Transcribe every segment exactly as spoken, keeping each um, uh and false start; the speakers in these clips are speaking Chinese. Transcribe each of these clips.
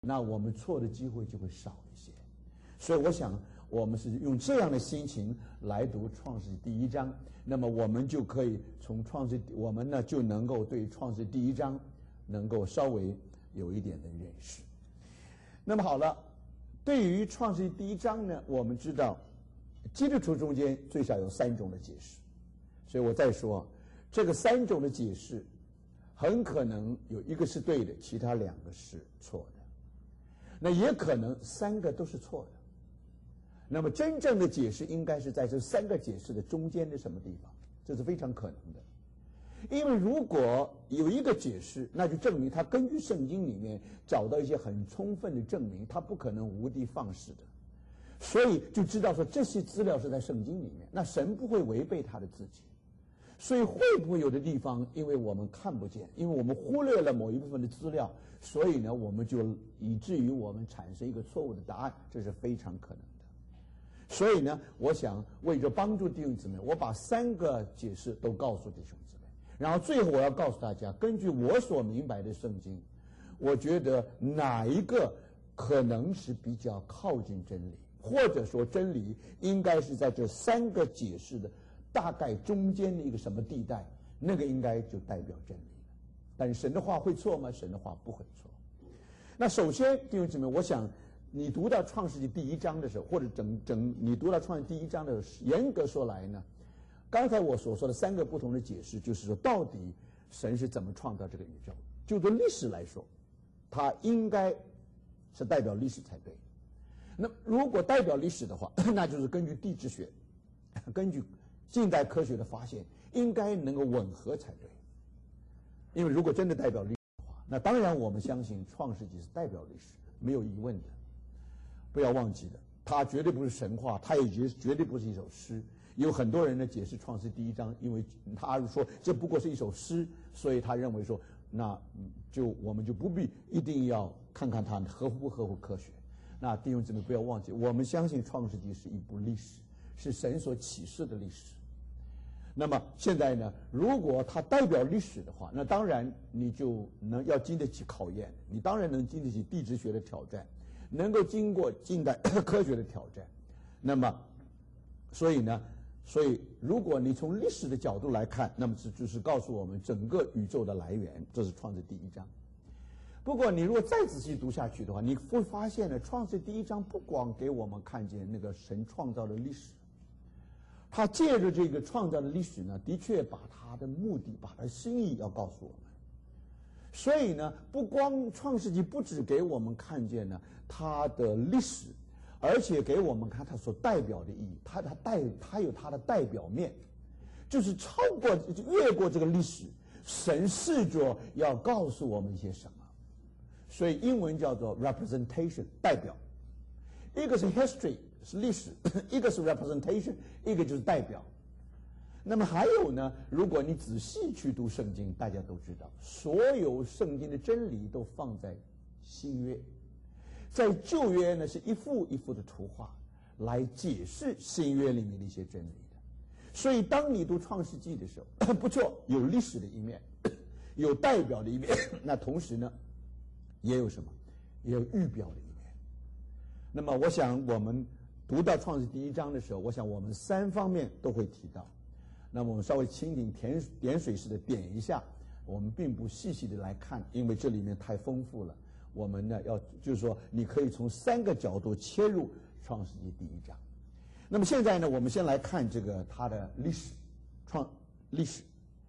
那我们错的机会就会少一些。所以我想，我们是用这样的心情来读《创世纪》第一章，那么我们就可以从创世，我们呢就能够对《创世纪》第一章能够稍微有一点的认识。那么好了，对于《创世纪》第一章呢，我们知道基督徒中间最少有三种的解释，所以我再说，这个三种的解释很可能有一个是对的，其他两个是错的，那也可能三个都是错的。那么真正的解释应该是在这三个解释的中间的什么地方，这是非常可能的。因为如果有一个解释，那就证明他根据圣经里面找到一些很充分的证明，他不可能无的放矢的，所以就知道说这些资料是在圣经里面，那神不会违背他的自己。所以会不会有的地方，因为我们看不见，因为我们忽略了某一部分的资料，所以呢，我们就以至于我们产生一个错误的答案，这是非常可能的。所以呢，我想为着帮助弟兄姊妹，我把三个解释都告诉弟兄姊妹，然后最后我要告诉大家，根据我所明白的圣经，我觉得哪一个可能是比较靠近真理，或者说真理应该是在这三个解释的大概中间的一个什么地带，那个应该就代表真理了。但是神的话会错吗？神的话不会错。那首先弟兄姊妹，我想你读到创世纪第一章的时候，或者整整你读到创世纪第一章的时候，严格说来呢，刚才我所说的三个不同的解释，就是说到底神是怎么创造这个宇宙。就对历史来说，它应该是代表历史才对。那如果代表历史的话，那就是根据地质学，根据近代科学的发现，应该能够吻合才对。因为如果真的代表历史的话，那当然我们相信创世纪是代表历史，没有疑问的。不要忘记了，它绝对不是神话，它也绝绝对不是一首诗。有很多人呢解释创世第一章，因为他说这不过是一首诗，所以他认为说，那就我们就不必一定要看看它合乎不合乎科学。那弟兄姊妹不要忘记，我们相信创世纪是一部历史，是神所启示的历史。那么现在呢，如果它代表历史的话，那当然你就能要经得起考验，你当然能经得起地质学的挑战，能够经过近代科学的挑战。那么所以呢所以如果你从历史的角度来看，那么这就是告诉我们整个宇宙的来源，这是创世第一章。不过你如果再仔细读下去的话，你会发现呢，创世第一章不光给我们看见那个神创造的历史，他借着这个创造的历史呢，的确把他的目的，把他的心意要告诉我们。所以呢，不光创世纪不只给我们看见呢它的历史，而且给我们看它所代表的意义，它它代它有它的代表面，就是超过越过这个历史，神试着要告诉我们一些什么。所以英文叫做 representation， 代表。一个是 history， 是历史，一个是 representation， 一个就是代表。那么还有呢，如果你仔细去读圣经，大家都知道，所有圣经的真理都放在新约。在旧约呢，是一幅一幅的图画来解释新约里面的一些真理的。所以当你读创世纪的时候，不错，有历史的一面，有代表的一面，那同时呢也有什么，也有预表的一面。那么我想我们读到创世第一章的时候，我想我们三方面都会提到。那么我们稍微蜻蜓点点水式的点一下，我们并不细细的来看，因为这里面太丰富了。我们呢要就是说，你可以从三个角度切入创世纪第一章。那么现在呢，我们先来看这个它的历史，创历史。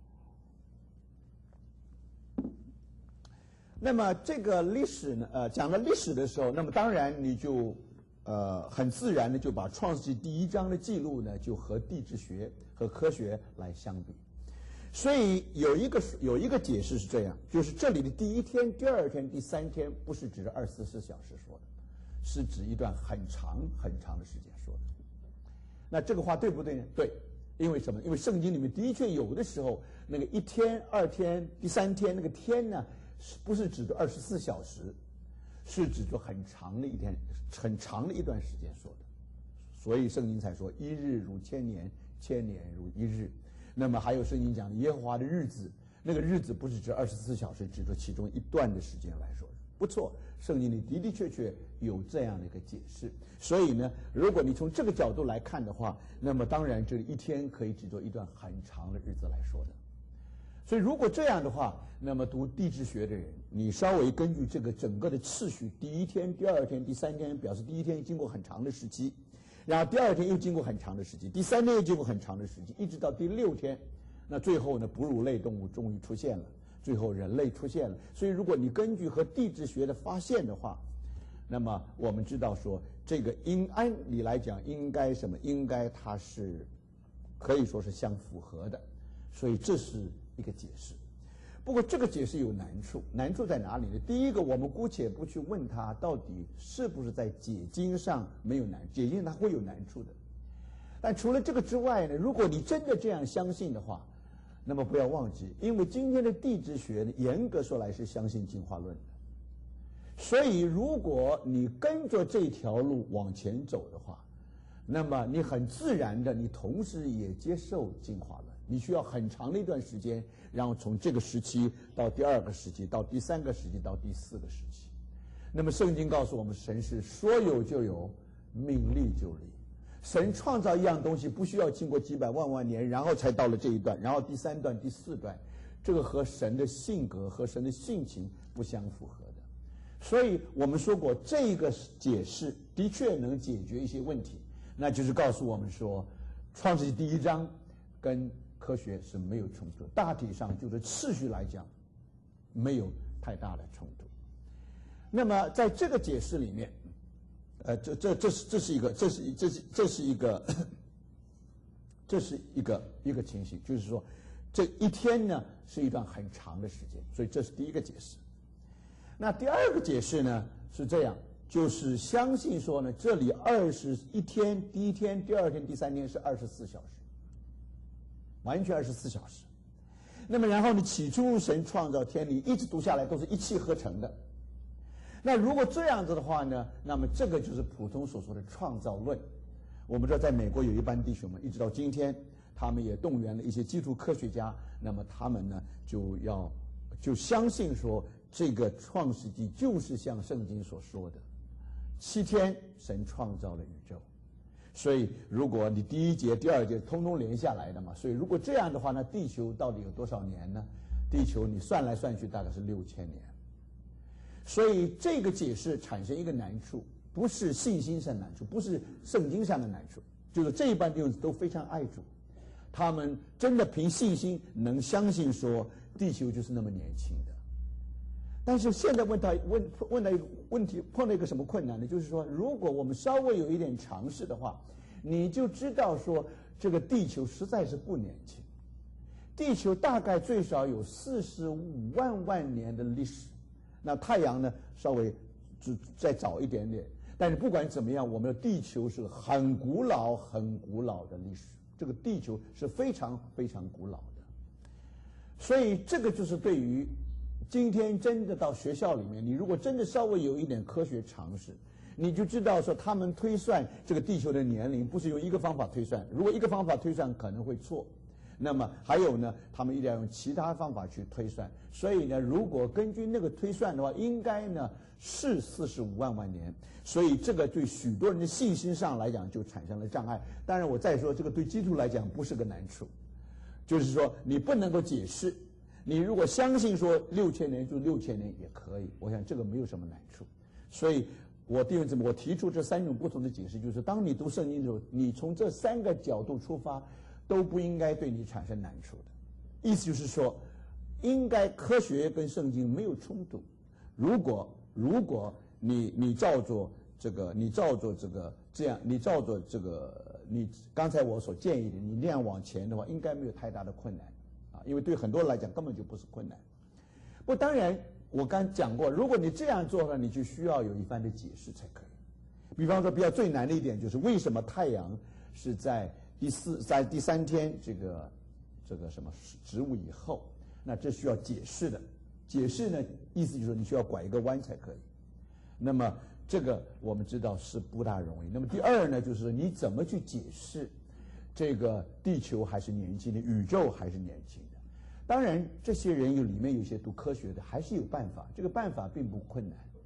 那么这个历史呢，呃，讲到历史的时候，那么当然你就呃很自然的就把创世纪第一章的记录呢，就和地质学和科学来相比。所以有一个有一个解释是这样，就是这里的第一天、第二天、第三天不是指二十四小时说的，是指一段很长很长的时间说的。那这个话对不对呢？对，因为什么？因为圣经里面的确有的时候那个一天、二天、第三天，那个天呢，不是指着二十四小时，是指着很长的一天、很长的一段时间说的。所以圣经才说一日如千年，千年如一日。那么还有圣经讲的耶和华的日子，那个日子不是指二十四小时，指着其中一段的时间来说， 不错，圣经里的的确确有这样的一个解释。所以呢，如果你从这个角度来看的话，那么当然这一天可以指作一段很长的日子来说的。所以如果这样的话，那么读地质学的人，你稍微根据这个整个的次序，第一天、第二天、第三天，表示第一天经过很长的时期，然后第二天又经过很长的时期，第三天又经过很长的时期，一直到第六天，那最后呢，哺乳类动物终于出现了，最后人类出现了。所以如果你根据和地质学的发现的话，那么我们知道说，这个应按理来讲应该什么？应该它是可以说是相符合的，所以这是一个解释。不过这个解释有难处，难处在哪里呢？第一个，我们姑且不去问他到底是不是在解经上没有难，解经它会有难处的。但除了这个之外呢，如果你真的这样相信的话，那么不要忘记，因为今天的地质学呢，严格说来是相信进化论的。所以如果你跟着这条路往前走的话，那么你很自然的，你同时也接受进化论。你需要很长的一段时间，然后从这个时期到第二个时期，到第三个时期，到第四个时期。那么圣经告诉我们，神是说有就有，命立就立。神创造一样东西不需要经过几百万万年，然后才到了这一段，然后第三段、第四段，这个和神的性格和神的性情不相符合的。所以我们说过，这个解释的确能解决一些问题，那就是告诉我们说，创世纪第一章跟科学是没有冲突，大体上就是次序来讲没有太大的冲突。那么在这个解释里面，呃，这这这是这是一个这是这是这是一个这是一个一个情形，就是说这一天呢是一段很长的时间，所以这是第一个解释。那第二个解释呢是这样，就是相信说呢，这里二十一天，第一天、第二天、第三天是二十四小时。完全二十四小时。那么然后呢，起初神创造天地，一直读下来都是一气呵成的。那如果这样子的话呢，那么这个就是普通所说的创造论。我们知道在美国有一班弟兄们，一直到今天，他们也动员了一些基础科学家，那么他们呢就要就相信说，这个创世纪就是像圣经所说的，七天神创造了宇宙。所以如果你第一节、第二节通通连下来的嘛，所以如果这样的话呢，地球到底有多少年呢？地球你算来算去大概是六千年。所以这个解释产生一个难处，不是信心上难处，不是圣经上的难处，就是这一班弟兄都非常爱主，他们真的凭信心能相信说地球就是那么年轻的。但是现在问他问问到一个问题，碰到一个什么困难呢？就是说，如果我们稍微有一点常识的话，你就知道说，这个地球实在是不年轻。地球大概最少有四十五万万年的历史，那太阳呢稍微只再早一点点。但是不管怎么样，我们的地球是很古老、很古老的历史。这个地球是非常非常古老的，所以这个就是对于。今天真的到学校里面，你如果真的稍微有一点科学常识，你就知道说他们推算这个地球的年龄不是用一个方法推算，如果一个方法推算可能会错，那么还有呢，他们一定要用其他方法去推算。所以呢，如果根据那个推算的话，应该呢是四十五万万年。所以这个对许多人的信心上来讲就产生了障碍。当然我再说，这个对基督徒来讲不是个难处，就是说你不能够解释。你如果相信说六千年就六千年也可以，我想这个没有什么难处。所以我弟兄姊妹，我提出这三种不同的解释，就是当你读圣经的时候，你从这三个角度出发，都不应该对你产生难处的。意思就是说，应该科学跟圣经没有冲突。如果如果你你照做这个，你照做这个这样，你照做这个，你刚才我所建议的，你那样往前的话，应该没有太大的困难。因为对很多人来讲根本就不是困难。不，当然我刚讲过，如果你这样做呢，你就需要有一番的解释才可以。比方说比较最难的一点就是为什么太阳是在第四在第三天这个这个什么植物以后，那这需要解释的。解释呢，意思就是说你需要拐一个弯才可以。那么这个我们知道是不大容易。那么第二呢，就是你怎么去解释这个地球还是年轻的，宇宙还是年轻的。当然这些人有里面有些读科学的还是有办法，这个办法并不困难。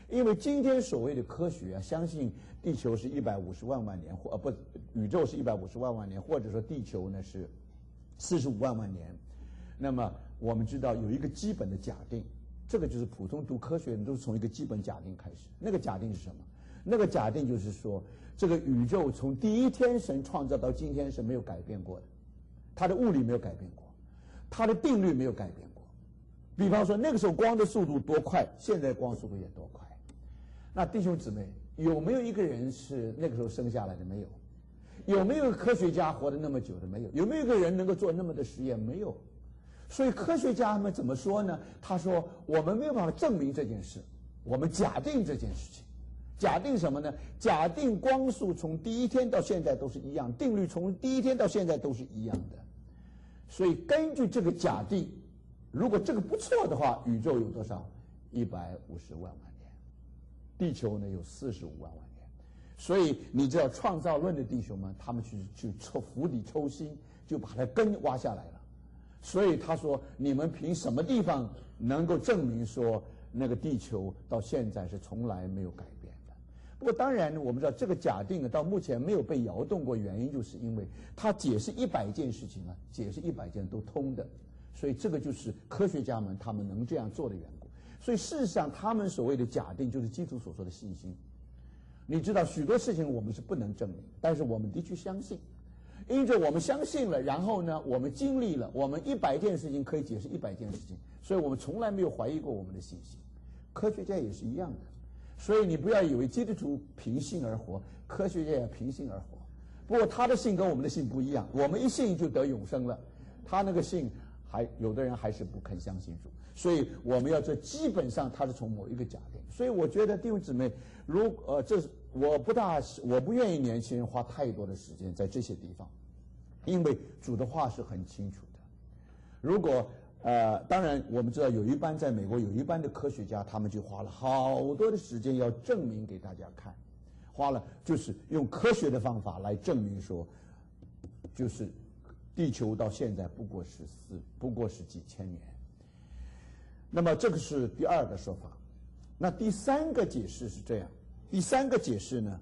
因为今天所谓的科学啊，相信地球是一百五十万万年，或呃不，宇宙是一百五十万万年，或者说地球呢是四十五万万年。那么我们知道有一个基本的假定，这个就是普通读科学的人都是从一个基本假定开始。那个假定是什么？那个假定就是说，这个宇宙从第一天神创造到今天是没有改变过的，它的物理没有改变过，它的定律没有改变过。比方说那个时候光的速度多快，现在光速度也多快。那弟兄姊妹，有没有一个人是那个时候生下来的？没有。有没有科学家活得那么久的？没有。有没有一个人能够做那么的实验？没有。所以科学家们怎么说呢？他说我们没有办法证明这件事，我们假定这件事情。假定什么呢？假定光速从第一天到现在都是一样，定律从第一天到现在都是一样的。所以根据这个假定，如果这个不错的话，宇宙有多少？一百五十万万年，地球呢有四十五万万年。所以你知道创造论的弟兄们，他们去去抽釜底抽薪，就把它根挖下来了。所以他说，你们凭什么地方能够证明说那个地球到现在是从来没有改变的？不过当然呢，我们知道这个假定呢，到目前没有被摇动过，原因就是因为它解释一百件事情啊，解释一百件都通的。所以这个就是科学家们他们能这样做的缘故。所以事实上，他们所谓的假定就是基督所说的信心。你知道许多事情我们是不能证明，但是我们的确相信。因着我们相信了，然后呢，我们经历了，我们一百件事情可以解释一百件事情，所以我们从来没有怀疑过我们的信心。科学家也是一样的，所以你不要以为基督徒凭信而活，科学家也凭信而活。不过他的信跟我们的信不一样，我们一信就得永生了，他那个信还有的人还是不肯相信主，所以我们要这基本上他是从某一个假定。所以我觉得弟兄姊妹，如呃，这是我不大我不愿意年轻人花太多的时间在这些地方，因为主的话是很清楚的。如果呃，当然我们知道有一班在美国有一班的科学家，他们就花了好多的时间要证明给大家看，花了就是用科学的方法来证明说，就是地球到现在不过是四不过是几千年。那么这个是第二个说法。那第三个解释是这样，第三个解释呢，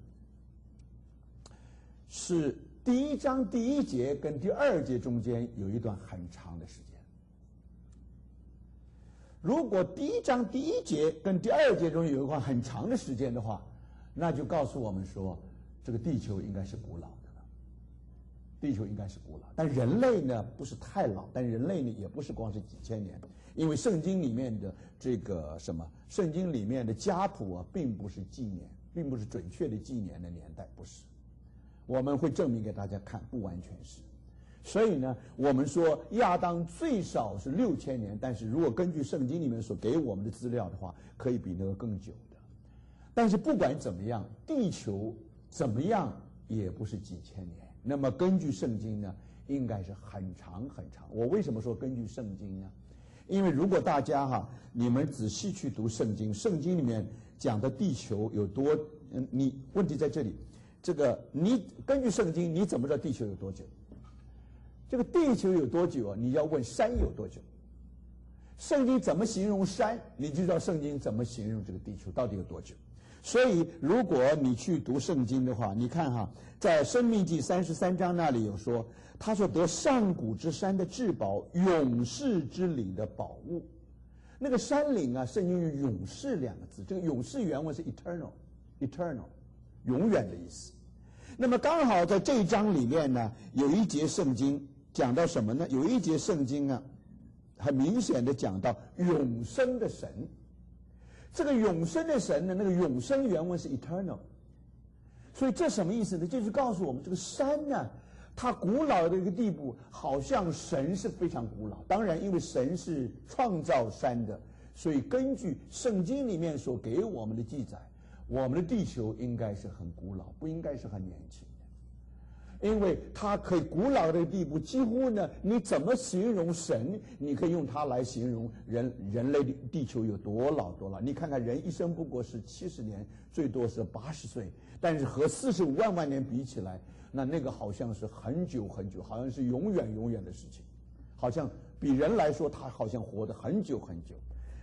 是第一章第一节跟第二节中间有一段很长的时间。如果第一章第一节跟第二节中有一段很长的时间的话，那就告诉我们说，这个地球应该是古老的了。地球应该是古老，但人类呢不是太老，但人类呢也不是光是几千年，因为圣经里面的这个什么，圣经里面的家谱啊，并不是纪年，并不是准确的纪年的年代，不是。我们会证明给大家看，不完全是。所以呢，我们说亚当最少是六千年，但是如果根据圣经里面所给我们的资料的话，可以比那个更久的。但是不管怎么样，地球怎么样也不是几千年。那么根据圣经呢，应该是很长很长。我为什么说根据圣经呢？因为如果大家哈，你们仔细去读圣经，圣经里面讲的地球有多，嗯，你问题在这里，这个你根据圣经，你怎么知道地球有多久？这个地球有多久啊？你要问山有多久。圣经怎么形容山，你就知道圣经怎么形容这个地球到底有多久。所以如果你去读圣经的话，你看哈，在申命记三十三章那里有说，他说得上古之山的至宝，永世之岭的宝物。那个山岭啊，圣经用永世两个字，这个永世原文是 eternal eternal 永远的意思。那么刚好在这一章里面呢，有一节圣经讲到什么呢？有一节圣经啊，很明显的讲到永生的神。这个永生的神呢，那个永生原文是 eternal， 所以这什么意思呢？就是告诉我们这个山呢，它古老的一个地步，好像神是非常古老。当然，因为神是创造山的，所以根据圣经里面所给我们的记载，我们的地球应该是很古老，不应该是很年轻的。因为它可以古老的地步，几乎呢，你怎么形容神，你可以用它来形容人人类的地球有多老多老。你看看人一生不过是七十年，最多是八十岁，但是和四十五万万年比起来，那那个好像是很久很久，好像是永远永远的事情，好像比人来说，他好像活得很久很久。